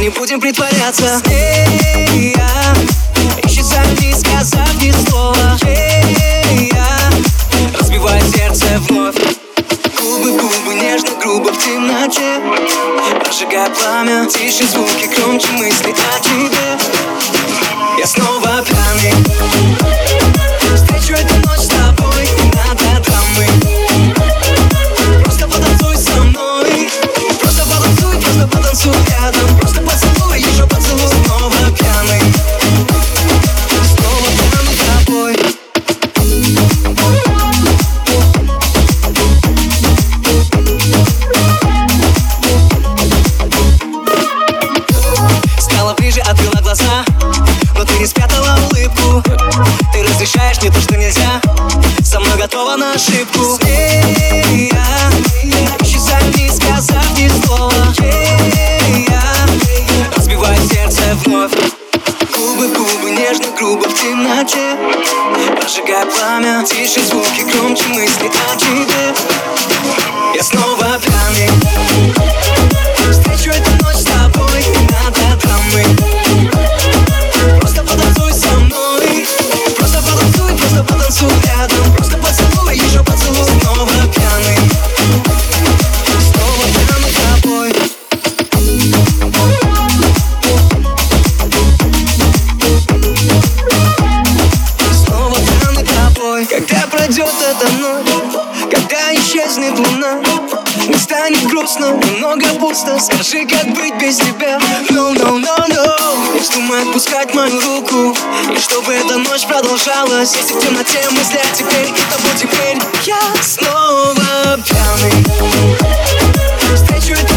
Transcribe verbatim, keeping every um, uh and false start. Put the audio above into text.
не будем притворяться. Эй, я исчезаю, не сказав ни слова. Эй, я разбиваю сердце вновь. Губы в губы, нежно, грубо в темноте. Прожигая пламя, тише звуки, громче мысли о тебе. Я снова пьяный. Встречу эту ночь с тобой, не надо драмы. Просто потанцуй со мной. Просто потанцуй, просто потанцуй рядом. Просто поцелуй, еще поцелуй. Снова пьяный. Снова пьяный тобой. Стала ближе, открыла глаза, но ты не спрятала улыбку. Ты разрешаешь мне то, что нельзя. Со мной готова на ошибку. Эй, я исчезаю, не сказав ни слова. Эй, я разбиваю сердце вновь. Губы в губы, нежно, грубо в темноте. Прожигая пламя, тише звуки, громче мысли о тебе. Я снова пьяный. Встречу эту ночь с тобой, не надо драмы. Просто потанцуй со мной. Просто потанцуй, просто потанцуй рядом. Просто поцелуй, еще поцелуй. Снова пьяный. Снова пьяный тобой. Снова пьяный тобой. Когда пройдет эта ночь, когда исчезнет луна, не станет грустно, немного пусто. Скажи, как быть без тебя? No, no, no, no. Не вздумай отпускать мою руку. И чтобы эта ночь продолжалась. Если в темноте мысли о тебе и тобой теперь я снова пьяный. Встречу эту